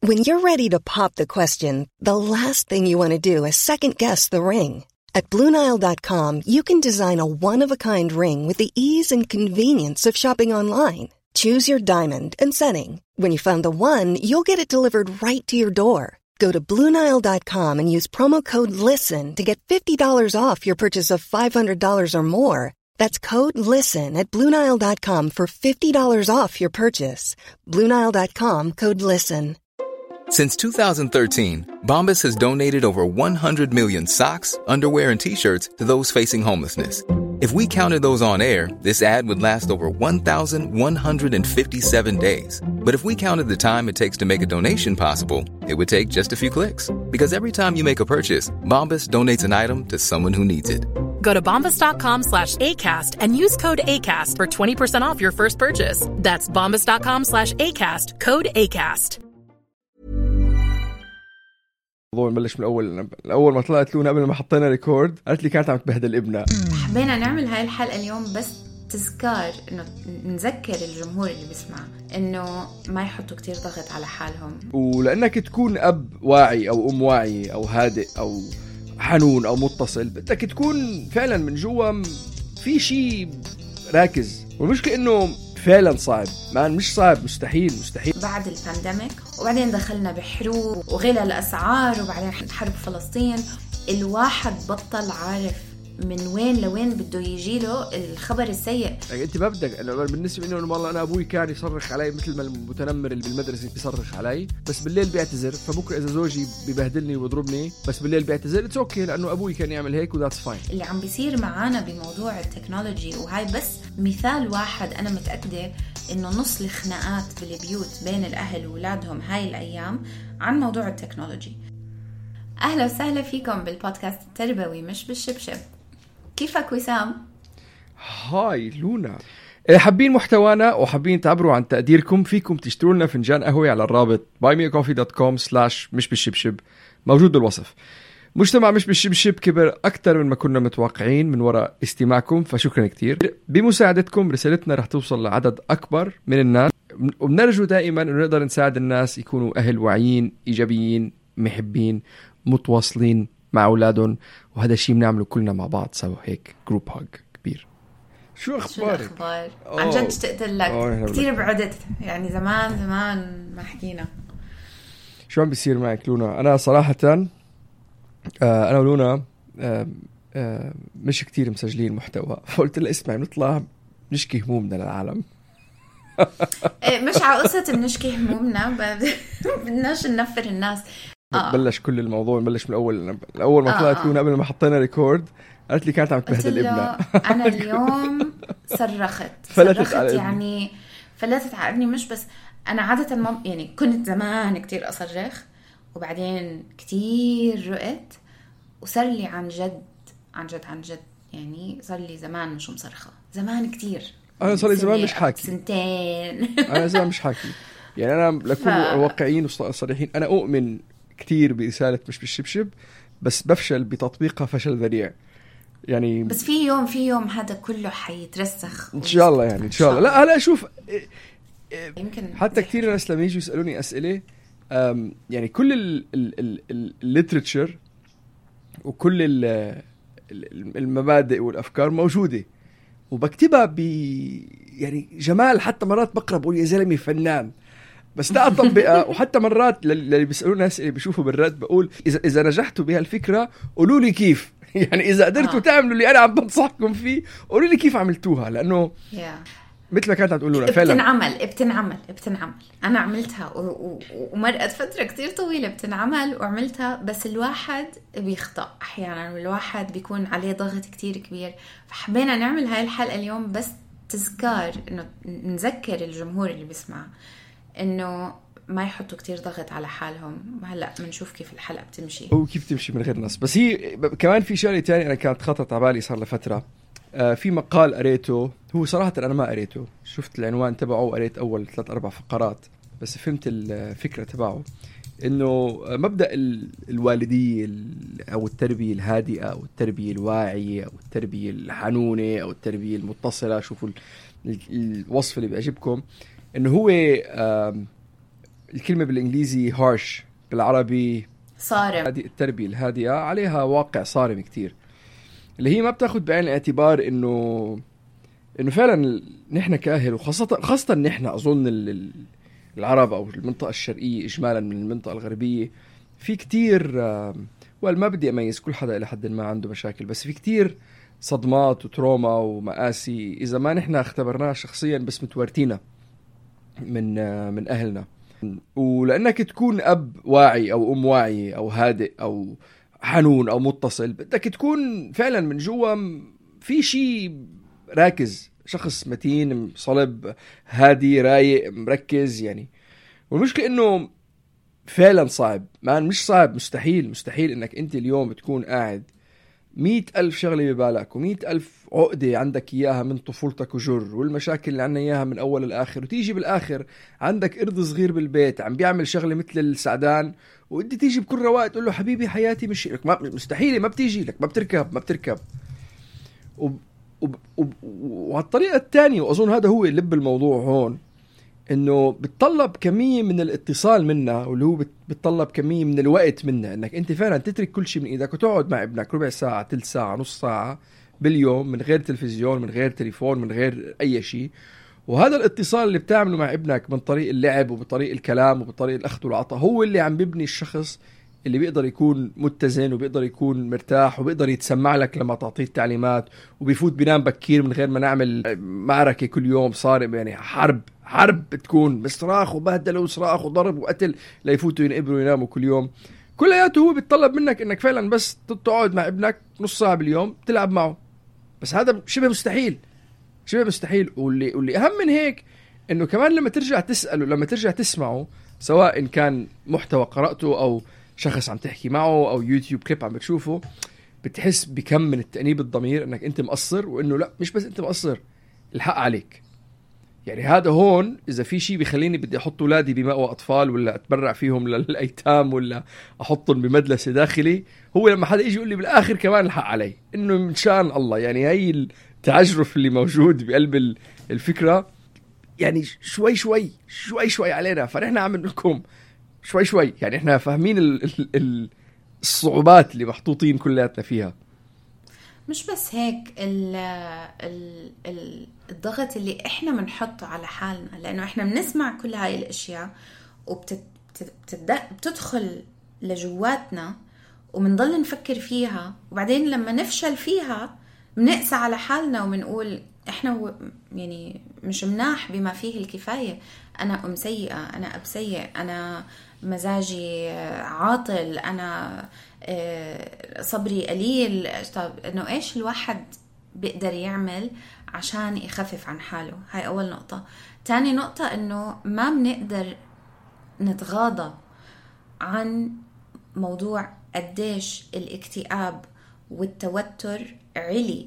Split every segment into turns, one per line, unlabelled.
When you're ready to pop the question, the last thing you want to do is second-guess the ring. At BlueNile.com, you can design a one-of-a-kind ring with the ease and convenience of shopping online. Choose your diamond and setting. When you find the one, you'll get it delivered right to your door. Go to BlueNile.com and use promo code LISTEN to get $50 off your purchase of $500 or more. That's code LISTEN at BlueNile.com for $50 off your purchase. BlueNile.com, code LISTEN.
Since 2013, Bombas has donated over 100 million socks, underwear, and T-shirts to those facing homelessness. If we counted those on air, this ad would last over 1,157 days. But if we counted the time it takes to make a donation possible, it would take just a few clicks. Because every time you make a purchase, Bombas donates an item to someone who needs it.
Go to bombas.com/ACAST and use code ACAST for 20% off your first purchase. That's bombas.com/ACAST, code ACAST.
الموضوع نبلش من الأول ما طلعت لونا قبل ما حطينا ريكورد قالت لي كانت عم تبهدل ابنها.
حبينا نعمل هاي الحلقة اليوم بس تذكار إنه نذكر الجمهور اللي بيسمع إنه ما يحطوا كتير ضغط على حالهم،
ولأنك تكون أب واعي أو أم واعي أو هادئ أو حنون أو متصل، بدك تكون فعلا من جوا في شيء راكز. والمشكلة إنه فعلا صعب، مش صعب، مستحيل
بعد البانديميك، وبعدين دخلنا بحروب وغلا الأسعار، وبعدين حرب فلسطين. الواحد بطل عارف من وين لوين بده يجيله الخبر السيء.
يعني انت ما بدك، انا بالنسبه لي انه والله انا ابوي كان يصرخ علي مثل ما المتنمر اللي بالمدرسه بيصرخ علي، بس بالليل بيعتذر. فبكره اذا زوجي ببهدلني ويضربني بس بالليل بيعتذر، اتس اوكي، لانه ابوي كان يعمل هيك وذاتس فاين.
اللي عم بيصير معانا بموضوع التكنولوجي، وهاي بس مثال واحد، انا متاكده انه نص الخناقات بالبيوت بين الاهل واولادهم هاي الايام عن موضوع التكنولوجي. اهلا وسهلا فيكم بالبودكاست التربوي مش بالشبشب. كيفك وسام؟
هاي لونا. حابين محتوانا وحابين تعبروا عن تقديركم، فيكم تشتروا لنا فنجان قهوة على الرابط buymeacoffee.com/مش بالشبشب موجود بالوصف. مجتمع مش بالشبشب كبر أكتر من ما كنا متوقعين من وراء استماعكم، فشكرا كتير. بمساعدتكم رسالتنا رح توصل لعدد أكبر من الناس، وبنرجو دائما أنه نقدر نساعد الناس يكونوا أهل واعيين إيجابيين محبين متواصلين مع أولادهم، وهذا الشيء بنعمله كلنا مع بعض سوا، هيك جروب هاج كبير. شو أخبارك؟
عن جد اشتقت لك كتير، بعدت يعني زمان ما حكينا.
شو عم بيصير معك لونا؟ أنا صراحة أنا ولونا مش كتير مسجلين محتوى، فقلت لها اسمعي نطلع نشكي همومنا للعالم.
مش على قصة بنشكي همومنا، بدناش ننفر الناس.
بلش كل الموضوع نبلش من الأول ما طلعت لونا قبل ما حطينا ريكورد قالت لي كانت عم تبهدل ابنها.
أنا اليوم صرخت يعني فلتت على ابني. مش بس أنا عادة يعني كنت زمان كتير أصرخ، وبعدين كتير رقت، وصار لي عن جد يعني صار لي زمان مش مصرخة، زمان كتير.
أنا صار لي زمان مش حاكي،
سنتين.
أنا زمان مش حاكي يعني. أنا لكل واقعيين وصريحين، أنا أؤمن كتير برسالة مش بالشبشب، بس بفشل بتطبيقها فشل ذريع يعني.
بس في يوم هذا كله حيترسخ
إن شاء الله يعني، إن شاء الله. لا هلا شوف، يمكن حتى كتير ناس لما يجوا يسألوني أسئلة، يعني كل الليتراتشر وكل المبادئ والأفكار موجودة وبكتبها يعني جمال. حتى مرات بقرأ بقول يا زلمي فنان، بس لا أطبقها. وحتى مرات اللي بيسألونا أسئلة بيشوفوا بالرد بقول إذا نجحتوا بهالفكرة قولوا لي كيف. يعني إذا قدرتوا تعملوا اللي أنا عم بنصحكم فيه قولوا لي كيف عملتوها، لأنه مثل ما كانت عم تقولوا
فعلا بتنعمل. أنا عملتها ومرقت فترة كتير طويلة بتنعمل وعملتها، بس الواحد بيخطأ أحيانا، والواحد بيكون عليه ضغط كتير كبير. فحبينا نعمل هاي الحلقة اليوم بس تذكار، إنه نذكر الجمهور اللي بيسمع إنه ما يحطوا كتير ضغط على حالهم. هلأ منشوف كيف الحلقة بتمشي
وكيف تمشي من غير نص. بس هي كمان في شغلة تانية أنا كانت خطرت على بالي صار لفترة. في مقال قريته، هو صراحة أنا ما قريته، شفت العنوان تبعه وقريت أول 3-4 فقرات بس فهمت الفكرة تبعه. إنه مبدأ الوالدية أو التربية الهادئة أو التربية الواعية أو التربية الحنونة أو التربية المتصلة، شوفوا الوصف اللي بيعجبكم، إنه هو الكلمة بالإنجليزي harsh، بالعربي
صارم.
هذه التربية الهادئة عليها واقع صارم كتير، اللي هي ما بتاخد بعين الاعتبار إنه فعلا نحن كأهل، وخاصة نحن أظن العرب أو المنطقة الشرقية إجمالا من المنطقة الغربية في كتير، ما بدي أميز، كل حدا إلى حد ما عنده مشاكل، بس في كتير صدمات وتروما ومآسي إذا ما نحن اختبرناها شخصيا بس متورتينا من أهلنا. ولأنك تكون أب واعي أو أم واعي أو هادئ أو حنون أو متصل، بدك تكون فعلا من جوا في شيء راكز، شخص متين صلب هادي رايق مركز يعني. والمشكلة إنه فعلا صعب، مش صعب، مستحيل إنك أنت اليوم تكون قاعد 100,000 شغلة ببالك و100,000 عقدة عندك إياها من طفولتك وجر، والمشاكل اللي عنا إياها من أول لآخر، وتيجي بالآخر عندك قرد صغير بالبيت عم بيعمل شغلة مثل السعدان، وإنت تيجي بكل رواق تقول له حبيبي حياتي مش لك، مستحيل، ما بتيجي لك، ما بتركب. وهالطريقة الثانية، وأظن هذا هو لب الموضوع هون، إنه بتطلب كمية من الاتصال منا، واللي هو بتطلب كمية من الوقت منا، إنك أنت فعلا تترك كل شيء من إيدك وتقعد مع ابنك ربع ساعة، تلت ساعة، نص ساعة باليوم، من غير تلفزيون، من غير تليفون، من غير أي شيء. وهذا الاتصال اللي بتعمله مع ابنك من طريق اللعب وبطريق الكلام وبطريق الأخذ والعطاء هو اللي عم بيبني الشخص اللي بيقدر يكون متزن وبيقدر يكون مرتاح وبيقدر يتسمع لك لما تعطيه التعليمات، وبيفوت بينام بكير من غير ما نعمل معركة كل يوم صارم، يعني حرب بتكون بصراخ وبهدل وصراخ وضرب وقتل ليفوتوا ينقبروا ويناموا كل يوم. كلياته هو بيتطلب منك انك فعلا بس تقعد مع ابنك نص ساعة باليوم تلعب معه، بس هذا شبه مستحيل. واللي اهم من هيك انه كمان لما ترجع تسأله، لما ترجع تسمعه، سواء إن كان محتوى قرأته او شخص عم تحكي معه او يوتيوب كليب عم بتشوفه، بتحس بكم من التأنيب الضمير انك انت مقصر، وانه لا مش بس انت مقصر، الحق عليك. يعني هذا هون إذا في شيء بيخليني بدي أحط أولادي بمأوى أطفال، ولا أتبرع فيهم للأيتام، ولا أحطهم بمدرسة داخلي، هو لما حدا يجي يقول لي بالآخر كمان الحق علي، إنه من شان الله. يعني هاي التعجرف اللي موجود بقلب الفكرة، يعني شوي علينا، فنحن عم نقولكم شوي، يعني إحنا فاهمين الصعوبات اللي محطوطين كلياتنا فيها.
مش بس هيك، الضغط اللي احنا بنحطه على حالنا، لانه احنا بنسمع كل هاي الاشياء وبتدخل لجواتنا وبنضل نفكر فيها، وبعدين لما نفشل فيها بنقسى على حالنا وبنقول احنا يعني مش مناح بما فيه الكفاية، انا ام سيئة، انا اب سيء، انا مزاجي عاطل، انا صبري قليل. طب انه ايش الواحد بيقدر يعمل عشان يخفف عن حاله؟ هاي اول نقطة. تاني نقطة انه ما بنقدر نتغاضى عن موضوع قديش الاكتئاب والتوتر علي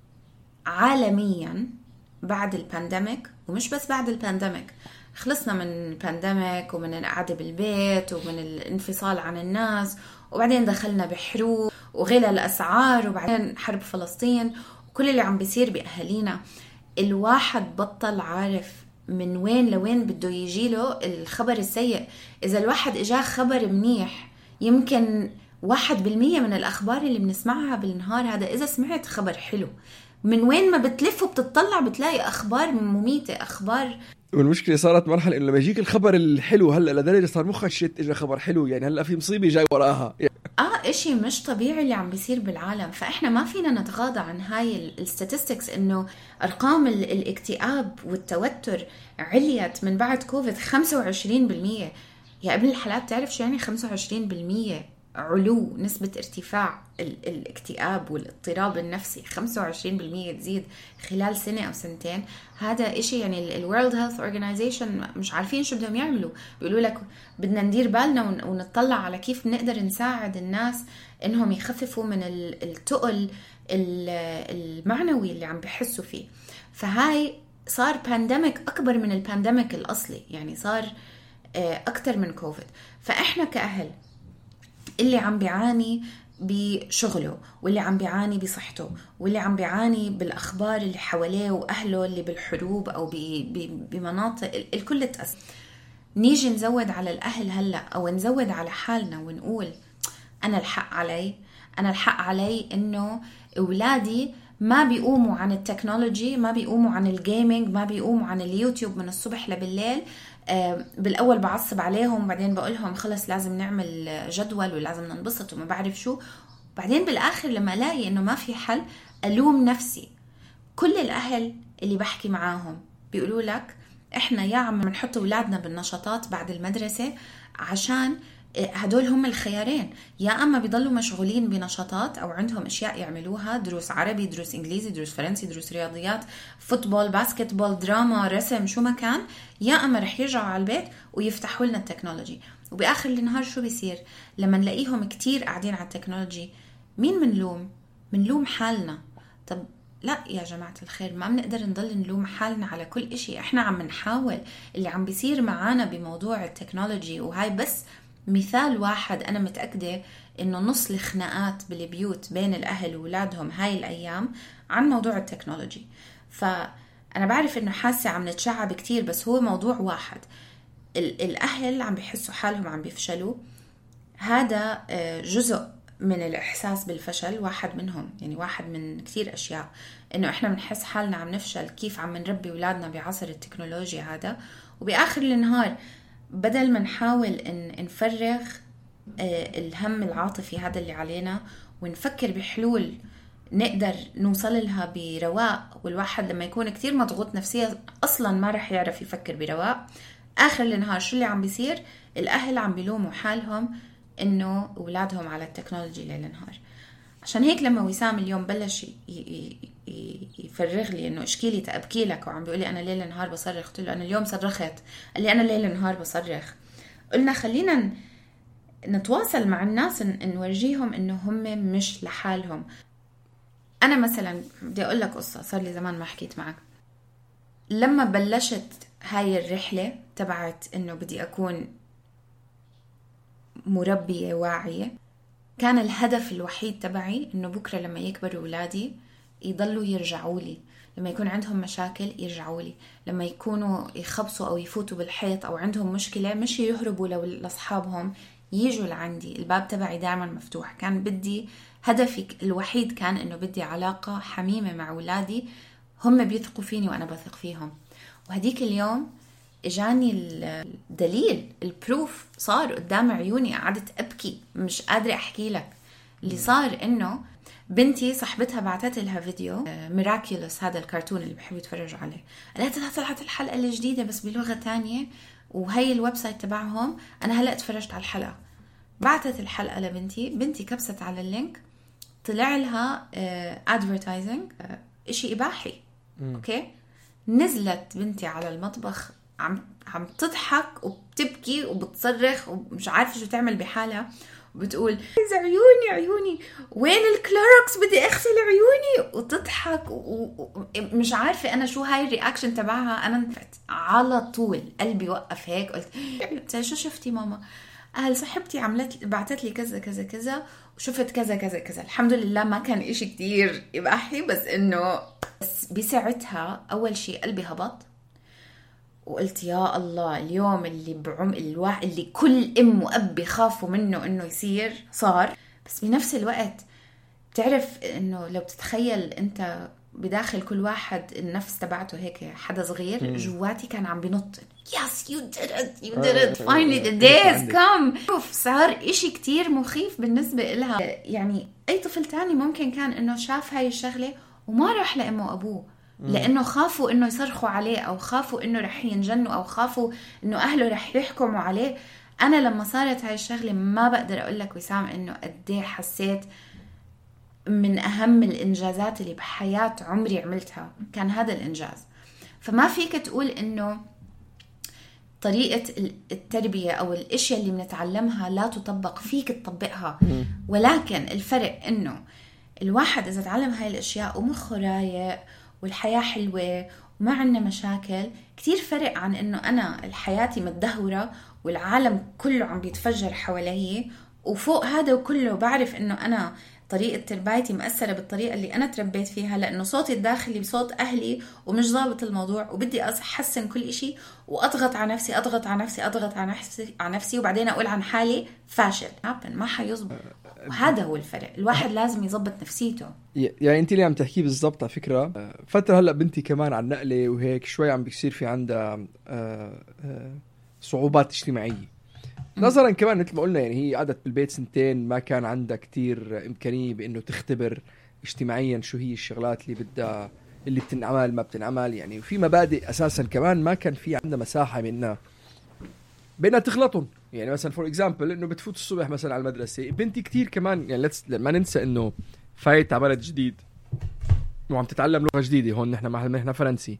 عالميا بعد البانديميك، ومش بس بعد البانديميك، خلصنا من البانديميك ومن القعدة بالبيت ومن الانفصال عن الناس، وبعدين دخلنا بحروب وغلى الأسعار، وبعدين حرب فلسطين وكل اللي عم بيصير بأهالينا. الواحد بطل عارف من وين لوين بده يجيله الخبر السيء. إذا الواحد إجاه خبر منيح، يمكن 1% من الأخبار اللي بنسمعها بالنهار هذا. إذا سمعت خبر حلو، من وين ما بتلف وبتطلع بتلاقي أخبار مميتة، أخبار.
والمشكلة صارت مرحلة إنه لما يجيك الخبر الحلو هلأ لدرجة صار مخك شت إجا خبر حلو، يعني هلأ في مصيبة جاي وراها.
إشي مش طبيعي اللي عم بيصير بالعالم. فإحنا ما فينا نتغاضى عن هاي الستاتستكس، إنه أرقام الاكتئاب والتوتر عليت من بعد كوفيد 25%. يا ابن الحلال، تعرف شو يعني 25% علو نسبة ارتفاع الاكتئاب والاضطراب النفسي؟ 25% تزيد خلال سنة أو سنتين. هذا إشي يعني ال World Health Organization مش عارفين شو بدهم يعملوا. بيقولوا لك بدنا ندير بالنا ونطلع على كيف نقدر نساعد الناس إنهم يخففوا من التقل المعنوي اللي عم بيحسوا فيه. فهاي صار بانديميك أكبر من البانديميك الأصلي، يعني صار أكتر من كوفيد. فإحنا كأهل اللي عم بيعاني بشغله، واللي عم بيعاني بصحته، واللي عم بيعاني بالأخبار اللي حواليه وأهله اللي بالحروب أو بمناطق الكل تأثر، نيجي نزود على الأهل هلأ أو نزود على حالنا ونقول أنا الحق علي إنه أولادي ما بيقوموا عن التكنولوجي، ما بيقوموا عن الجيمينج، ما بيقوموا عن اليوتيوب من الصبح لبالليل. بالأول بعصب عليهم، بعدين بقولهم خلص لازم نعمل جدول ولازم ننبسط وما بعرف شو. بعدين بالآخر لما ألاقي إنه ما في حل ألوم نفسي. كل الأهل اللي بحكي معاهم بيقولوا لك إحنا يا عم بنحط أولادنا بالنشاطات بعد المدرسة عشان هدول هم الخيارين، يا أما بيضلوا مشغولين بنشاطات أو عندهم أشياء يعملوها، دروس عربي، دروس إنجليزي، دروس فرنسي، دروس رياضيات، فوتبول، باسكتبول، دراما، رسم، شو ما كان، يا أما رح يرجعوا على البيت ويفتحوا لنا التكنولوجي. وبآخر النهار شو بيصير لما نلاقيهم كتير قاعدين على التكنولوجي؟ مين منلوم؟ منلوم حالنا. طب لا يا جماعة الخير، ما بنقدر نضل نلوم حالنا على كل إشي. إحنا عم نحاول. اللي عم بيصير معانا بموضوع التكنولوجي، وهاي بس مثال واحد، أنا متأكدة إنه نص الخناقات بالبيوت بين الأهل وولادهم هاي الأيام عن موضوع التكنولوجي. فأنا بعرف إنه حاسة عم نتشعب كتير، بس هو موضوع واحد. الأهل عم بيحسوا حالهم عم بيفشلوا، هذا جزء من الإحساس بالفشل، واحد منهم، يعني واحد من كتير أشياء، إنه إحنا بنحس حالنا عم نفشل كيف عم نربي أولادنا بعصر التكنولوجيا هذا. وبآخر النهار بدل ما نحاول إن نفرغ الهم العاطفي هذا اللي علينا ونفكر بحلول نقدر نوصل لها برواق، والواحد لما يكون كتير مضغوط نفسيا أصلا ما رح يعرف يفكر برواق، آخر النهار شو اللي عم بيصير؟ الأهل عم بيلوموا حالهم إنه أولادهم على التكنولوجي ليل نهار. عشان هيك لما وسام اليوم بلش يفرغ لي إنه اشكيلي تأبكي لك، وعم بيقولي أنا ليل نهار بصرخ، قلت له أنا اليوم صرخت. قال لي أنا ليل نهار بصرخ. قلنا خلينا نتواصل مع الناس، نورجيهم إنه هم مش لحالهم. أنا مثلا بدي أقول لك قصة، صار لي زمان ما حكيت معك. لما بلشت هاي الرحلة تبعت إنه بدي أكون مربية واعية، كان الهدف الوحيد تبعي إنه بكرة لما يكبروا أولادي يضلوا يرجعوا لي، لما يكون عندهم مشاكل يرجعوا لي، لما يكونوا يخبصوا أو يفوتوا بالحيط أو عندهم مشكلة مش يهربوا لأصحابهم، ييجوا لعندي. الباب تبعي دائما مفتوح. كان بدي هدفي الوحيد كان إنه بدي علاقة حميمة مع أولادي، هم بيثقوا فيني وأنا بثق فيهم. وهديك اليوم إجاني الدليل، البروف صار قدام عيوني، قعدت أبكي مش قادرة أحكي لك. اللي صار إنه بنتي صاحبتها بعتت لها فيديو ميراكيولوس، هذا الكرتون اللي بحب يتفرجوا عليه، قالت لها طلعت الحلقة الجديدة بس بلغة تانية وهي الويب سايت تبعهم، أنا هلأ اتفرجت على الحلقة. بعتت الحلقة لبنتي، بنتي كبست على اللينك، طلع لها advertising، إشي إباحي. أوكي، نزلت بنتي على المطبخ عم تضحك وبتبكي وبتصرخ ومش عارفة شو تعمل بحالها، وبتقول عيوني وين الكلوركس، بدي اغسل عيوني، وتضحك ومش عارفة انا شو هاي الرياكشن تبعها. انا نفعت على طول، قلبي وقف هيك، قلت شو شفتي ماما؟ قال صاحبتي بعتت لي كذا كذا كذا وشفت كذا كذا كذا. الحمد لله ما كان اشي كتير يباحي، بس انه بساعتها اول شي قلبي هبط، وقلت يا الله، اليوم اللي كل ام واب بيخافوا منه انه يصير صار. بس بنفس الوقت بتعرف انه لو بتتخيل انت بداخل كل واحد النفس تبعته هيك حدا صغير، جواتي كان عم بينط، yes you did it finally the day has come. صار اشي كتير مخيف بالنسبة لها. يعني اي طفل تاني ممكن كان انه شاف هاي الشغلة وما راح لأمه وابوه، لأنه خافوا إنه يصرخوا عليه، أو خافوا إنه رح ينجنوا، أو خافوا إنه أهله رح يحكموا عليه. أنا لما صارت هاي الشغلة ما بقدر أقول لك وسام إنه قديه حسيت من أهم الإنجازات اللي بحياة عمري عملتها كان هذا الإنجاز. فما فيك تقول إنه طريقة التربية أو الأشياء اللي بنتعلمها لا تطبق، فيك تطبقها. ولكن الفرق إنه الواحد إذا تعلم هاي الأشياء ومخه رايق والحياة حلوة وما عنا مشاكل، كتير فرق عن إنه أنا الحياتي متدهورة والعالم كله عم بيتفجر حواليه، وفوق هذا وكله بعرف إنه أنا طريقة تربيتي مأثرة بالطريقة اللي أنا تربيت فيها، لأنه صوتي الداخلي بصوت أهلي ومش ضابط الموضوع، وبدي أحسن كل إشي وأضغط على نفسي أضغط على نفسي أضغط على نفسي وبعدين أقول عن حالي فاشل. ما حيظبط. وهذا هو الفرق. الواحد لازم يضبط نفسيته.
يعني انت اللي عم تحكيه بالضبط. على فكرة فترة هلأ بنتي كمان عن نقلة وهيك شوي عم بيصير في عندها صعوبات اجتماعية، نظرا كمان مثل ما قلنا يعني هي قعدت بالبيت 2 سنين، ما كان عندها كتير إمكانية بأنه تختبر اجتماعيا شو هي الشغلات اللي بتنعمل ما بتنعمل يعني. وفي مبادئ أساسا كمان ما كان في عندها مساحة منها بأنها تغلطهم. يعني مثلا فور إكزامبل إنه بتفوت الصبح مثلا على المدرسة، بنتي كتير كمان يعني ما ننسى إنه فايت على بلد جديد وعم تتعلم لغة جديدة. هون نحن فرنسي.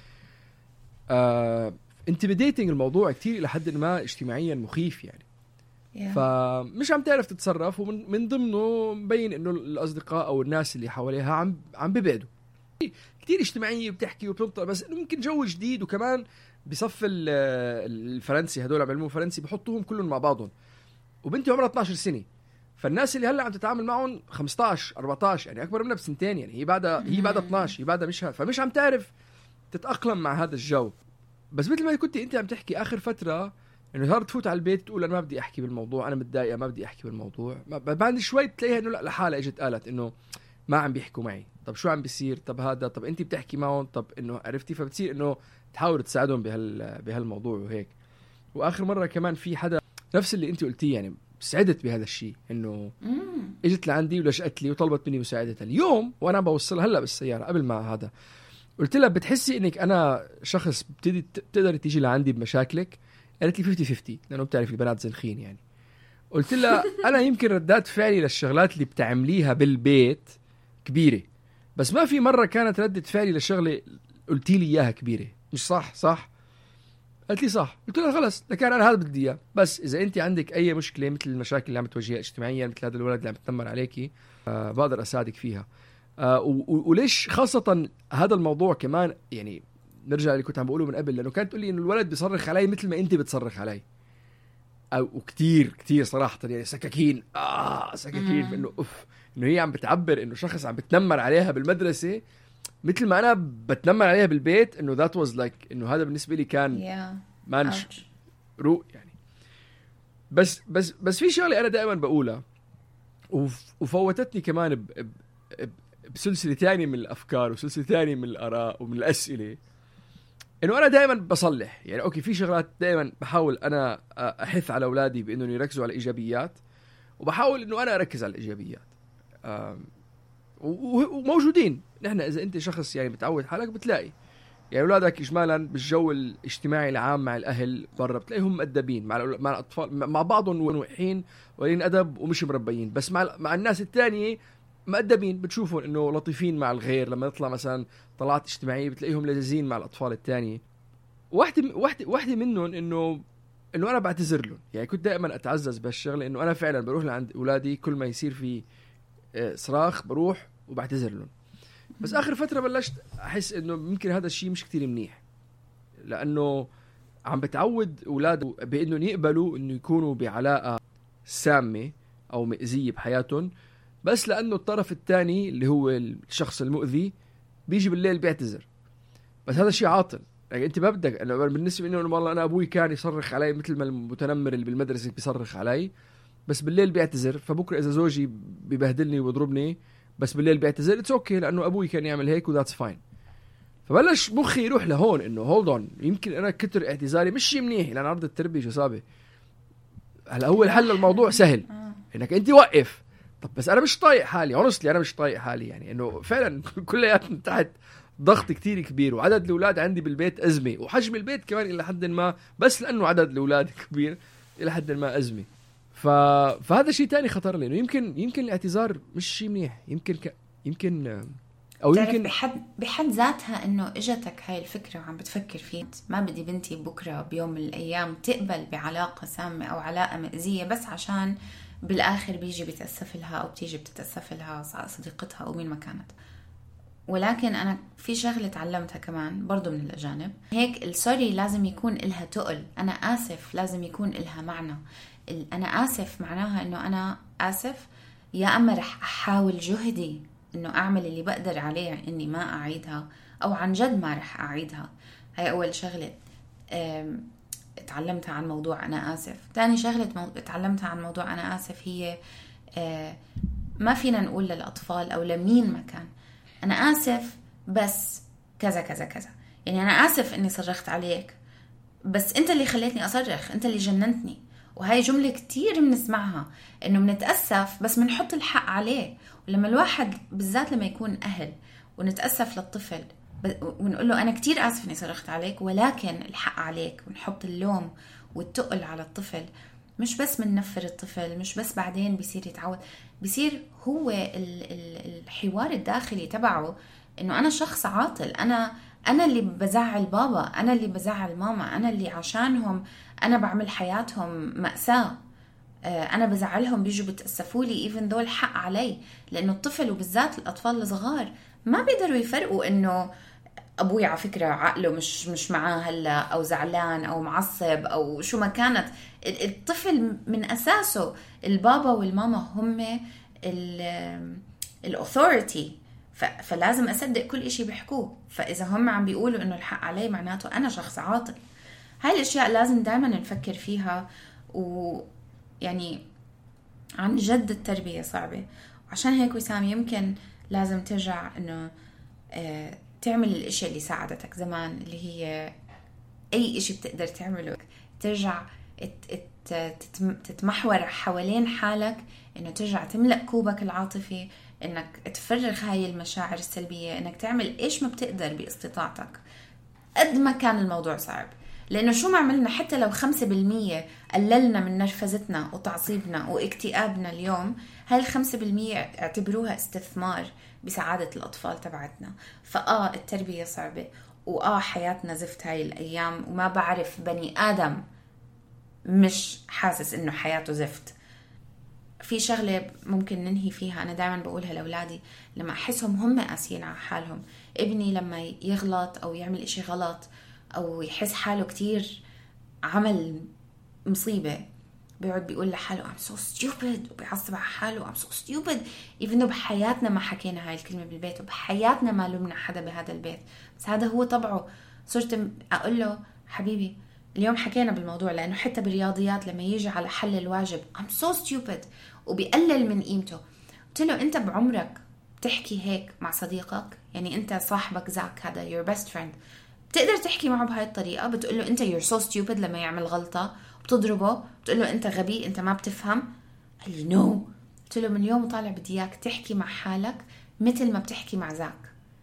intimidating الموضوع كتير لحد ما اجتماعيا مخيف يعني. فمش عم تعرف تتصرف، ومن ضمنه مبين انه الاصدقاء او الناس اللي حواليها عم بيبعدوا. كتير اجتماعيه بتحكي وبتنطق، بس انه ممكن جو جديد، وكمان بصف الفرنسي هدول عم يعلموا فرنسي بحطوهم كلهم مع بعضهم، وبنتي عمرها 12 سنة، فالناس اللي هلا عم تتعامل معهم 15 14 يعني اكبر منها بسنتين يعني. هي بعدها 12، هي بعدها مش فمش عم تعرف تتاقلم مع هذا الجو. بس مثل ما كنت انت عم تحكي اخر فتره انه صارت تفوت على البيت تقول انا ما بدي احكي بالموضوع، انا متضايقه ما بدي احكي بالموضوع. بعد شوي تلاقيها انه لا لحالها اجت قالت انه ما عم بيحكوا معي. طب شو عم بيصير؟ طب هذا، طب انت بتحكي معهم، طب انه عرفتي. فبتصير انه تحاول تساعدهم بهالموضوع وهيك. واخر مره كمان في حدا نفس اللي انت قلتيه يعني، سعدت بهذا الشيء انه اجت لعندي ولجأت لي وطلبت مني مساعدتها اليوم، وانا بوصلها هلا بالسياره قبل ما هذا قلت لها بتحسي انك انا شخص بتقدر تيجي لعندي بمشاكلك؟ قالت لي 50-50 لانه بتعرف البنات زنخين يعني. قلت لها انا يمكن ردات فعلي للشغلات اللي بتعمليها بالبيت كبيره، بس ما في مره كانت ردة فعلي للشغله قلتي لي اياها كبيره. مش صح؟ قالت لي صح. قلت لها خلص لكان انا هذا بدي اياه، بس اذا انت عندك اي مشكله مثل المشاكل اللي عم تواجهها اجتماعيا مثل هذا الولد اللي عم يتنمر عليكي بقدر اساعدك فيها. وليش خاصة هذا الموضوع كمان يعني نرجع اللي كنت عم بقوله من قبل، لأنه كانت تقول لي إنه الولد بيصرخ علي مثل ما أنت بتصرخ علي، أو كتير صراحة يعني سكاكين سكاكين إنه إنه هي عم بتعبر إنه شخص عم بتنمر عليها بالمدرسة مثل ما أنا بتنمر عليها بالبيت. إنه that was like إنه هذا بالنسبة لي كان مانش روق يعني. بس في شغلة أنا دائما بقولها وفوتتني كمان بسلسلة تانية من الأفكار وسلسلة تانية من الآراء ومن الأسئلة، إنه أنا دائما بصلح يعني. أوكي في شغلات دائما بحاول أنا أحث على أولادي بإنه يركزوا على الإيجابيات، وبحاول إنه أنا أركز على الإيجابيات. وموجودين نحن. إذا أنت شخص يعني بتعود حالك بتلاقي يعني أولادك إجمالا بالجو الاجتماعي العام مع الأهل برا بتلاقيهم مؤدبين مع الأطفال، مع بعضهم ونوحين ولين أدب ومش مربيين، بس مع الناس التانية مؤدبين. بتشوفون انه لطيفين مع الغير، لما يطلع مثلا طلعات اجتماعيه بتلاقيهم لذيذين مع الاطفال الثانيه. واحده منهم انه انا بعتذر لهم يعني. كنت دائما اتعزز بهالشغله انه انا فعلا بروح لعند اولادي كل ما يصير في صراخ بروح وبعتذر لهم. بس اخر فتره بلشت احس انه ممكن هذا الشيء مش كتير منيح، لانه عم بتعود اولاد بانه يقبلوا انه يكونوا بعلاقه سامه او مؤذيه بحياتهم، بس لأنه الطرف الثاني اللي هو الشخص المؤذي بيجي بالليل بيعتذر. بس هذا الشيء عاطل يعني. أنت ما بدك. أنا بالنسبة إنه والله أنا أبوي كان يصرخ علي مثل ما المتنمر اللي بالمدرسة بيصرخ علي، بس بالليل بيعتذر. فبكرة إذا زوجي بيبهدلني ويضربني بس بالليل بيعتذر اتس اوكي، لأنه أبوي كان يعمل هيك وذاتس فاين. فبلش مخي يروح لهون إنه هولد اون، يمكن أنا كتر اعتذاري مش شيء منيح، لأن عرض التربية شو صعبة. هلا أول حل الموضوع سهل إنك أنت وقف. طب بس أنا مش طايق حالي honestly، أنا مش طايق حالي يعني. إنه فعلا كلياتنا تحت ضغط كتير كبير، وعدد الأولاد عندي بالبيت أزمة، وحجم البيت كمان إلى حد ما، بس لأنه عدد الأولاد كبير إلى حد ما أزمة. فهذا شيء تاني خطر لي، إنه يمكن الاعتذار مش شيء منيح. يمكن أو يمكن
بحد ذاتها إنه إجتك هاي الفكرة وعم بتفكر فيه. ما بدي بنتي بكرة بيوم من الأيام تقبل بعلاقة سامة أو علاقة مأزية بس عشان بالآخر بيجي بيتأسف لها أو بتيجي بتتأسف لها صديقتها أو مين ما كانت. ولكن أنا في شغلة تعلمتها كمان برضو من الأجانب، هيك السوري لازم يكون إلها تقل. أنا آسف لازم يكون إلها معنى. أنا آسف معناها إنه أنا آسف يا أما رح أحاول جهدي إنه أعمل اللي بقدر عليه إني ما أعيدها، أو عن جد ما رح أعيدها. هاي أول شغلة اتعلمتها عن موضوع أنا آسف. تاني شغلة اتعلمتها عن موضوع أنا آسف هي ما فينا نقول للأطفال أو لمين ما كان أنا آسف بس كذا كذا كذا. يعني أنا آسف إني صرخت عليك، بس أنت اللي خليتني أصرخ، أنت اللي جننتني. وهي جملة كتير بنسمعها، إنه بنتأسف بس بنحط الحق عليه. ولما الواحد بالذات لما يكون أهل ونتأسف للطفل ونقول له أنا كتير آسف إني صرخت عليك ولكن الحق عليك، ونحط اللوم والتقل على الطفل، مش بس مننفر الطفل، مش بس بعدين بيصير يتعود، بيصير هو الحوار الداخلي تبعه إنه أنا شخص عاطل، أنا اللي بزعل بابا، أنا اللي بزعل ماما، أنا اللي عشانهم أنا بعمل حياتهم مأساة، أنا بزعلهم بيجوا بتأسفوا لي even though الحق علي. لأنه الطفل وبالذات الأطفال الصغار ما بيقدروا يفرقوا إنه أبوي على فكرة عقله مش معاه هلا، أو زعلان أو معصب أو شو ما كانت. الطفل من أساسه البابا والماما هم الأوثوريتي، فلازم أصدق كل إشي بيحكوه. فإذا هم عم بيقولوا إنه الحق علي معناته أنا شخص عاطل. هاي الأشياء لازم دائما نفكر فيها. ويعني عن جد التربية صعبة، وعشان هيك وسام يمكن لازم ترجع إنه تعمل الاشياء اللي ساعدتك زمان، اللي هي اي اشي بتقدر تعمله، ترجع تتمحور حوالين حالك، انه ترجع تملأ كوبك العاطفي، انك تفرغ هاي المشاعر السلبية، انك تعمل ايش ما بتقدر باستطاعتك قد ما كان الموضوع صعب. لانه شو ما عملنا حتى لو 5% قللنا من نرفزتنا وتعصيبنا واكتئابنا اليوم، هاي 5% اعتبروها استثمار بسعادة الأطفال تبعتنا. التربية صعبة، حياتنا زفت هاي الأيام، وما بعرف بني آدم مش حاسس إنه حياته زفت. في شغلة ممكن ننهي فيها، أنا دائما بقولها لأولادي لما أحسهم هم قاسيين على حالهم. ابني لما يغلط أو يعمل إشي غلط أو يحس حاله كتير عمل مصيبة، بيقعد بيقول لحاله I'm so stupid، وبيعصب على حاله I'm so stupid، even though بحياتنا ما حكينا هاي الكلمة بالبيت، وبحياتنا ما لمنا حدا بهذا البيت، بس هذا هو طبعه. صرت أقول له حبيبي اليوم حكينا بالموضوع، لأنه حتى بالرياضيات لما يجي على حل الواجب I'm so stupid وبيقلل من قيمته. قلت له أنت بعمرك بتحكي هيك مع صديقك؟ يعني أنت صاحبك زاك هذا your best friend بتقدر تحكي معه بهاي الطريقة؟ بتقول له أنت you're so stupid لما يعمل غلطة، بتضربه، بتقول له أنت غبي، أنت ما بتفهم؟ قال لي no. قلت له من يوم طالع بدي إياك تحكي مع حالك مثل ما بتحكي مع زاك.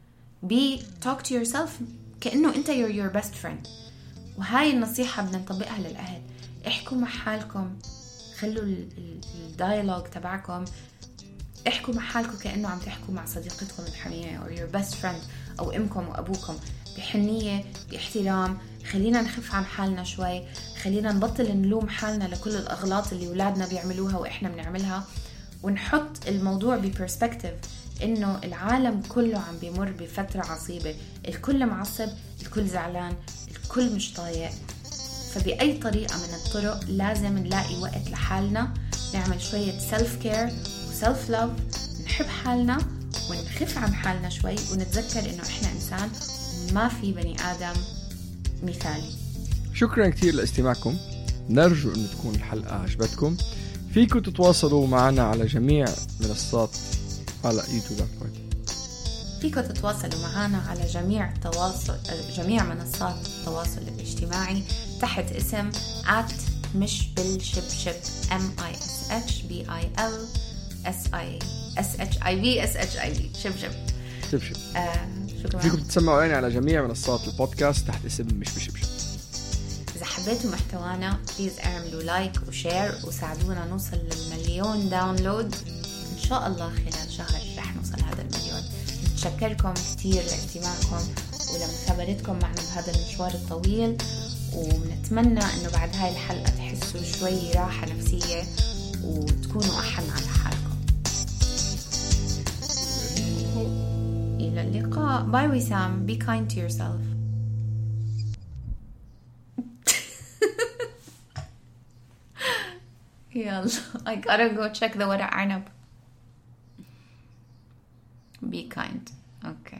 talk to yourself كأنه أنت you're your best friend. وهاي النصيحة بدنا نطبقها للأهل. احكوا مع حالكم، خلوا الديالوج تبعكم، احكوا مع حالكم كأنه عم تحكوا مع صديقتكم الحميمة or your best friend أو أمكم وأبوكم، بحنية باحترام. خلينا نخف عن حالنا شوي، خلينا نبطل نلوم حالنا لكل الأغلاط اللي أولادنا بيعملوها وإحنا بنعملها، ونحط الموضوع ببرسبكتيف إنه العالم كله عم بيمر بفترة عصيبة، الكل معصب، الكل زعلان، الكل مش طايق. فبأي طريقة من الطرق لازم نلاقي وقت لحالنا، نعمل شوية سيلف كير وسيلف لاف، نحب حالنا ونخف عن حالنا شوي، ونتذكر إنه إحنا إنسان، ما في بني آدم مثالي.
شكرا كثير لاستماعكم، نرجو أن تكون الحلقة عجبتكم. فيكم تتواصلوا معنا على جميع منصات على youtube.com.
فيكم تتواصلوا معنا على جميع منصات التواصل الاجتماعي تحت اسم @مشبلشبشب MISHBILSHIB شبشب. شكرا.
فيكم تسمعوا علينا على جميع منصات البودكاست تحت اسم مش بشبشب.
إذا حبيتوا محتوانا بليز اعملوا لايك وشير وساعدونا نوصل للمليون داونلود. إن شاء الله خلال شهر رح نوصل هذا المليون. نتشكركم كتير لاستماعكم ولمثابرتكم معنا بهذا المشوار الطويل، ونتمنى إنه بعد هاي الحلقة تحسوا شوي راحة نفسية وتكونوا أحن على حالكم. إلى اللقاء. باي وسام. Be kind to yourself. يلا I gotta go check the ورق عنب. Be kind. Okay.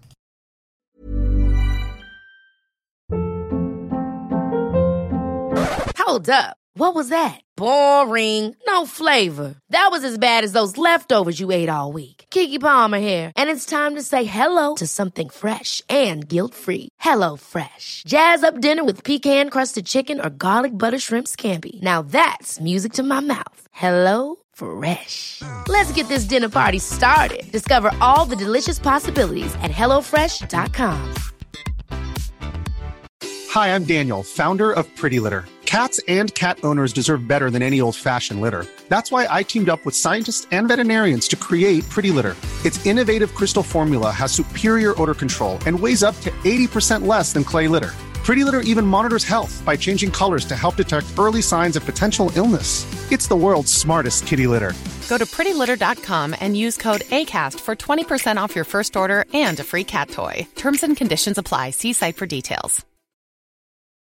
Hold up. What was that? Boring. No flavor. That was as bad as those leftovers you ate all week. Keke Palmer here, and it's time to say hello to something fresh and guilt-free. Hello Fresh. Jazz up dinner with pecan-crusted chicken or garlic butter shrimp scampi. Now that's music to my mouth. Hello Fresh. Let's get this dinner party started. Discover all the delicious possibilities at HelloFresh.com.
Hi, I'm Daniel, founder of Pretty Litter. Cats and cat owners deserve better than any old-fashioned litter. That's why I teamed up with scientists and veterinarians to create Pretty Litter. Its innovative crystal formula has superior odor control and weighs up to 80% less than clay litter. Pretty Litter even monitors health by changing colors to help detect early signs of potential illness. It's the world's smartest kitty litter.
Go to prettylitter.com and use code ACAST for 20% off your first order and a free cat toy. Terms and conditions apply. See site for details.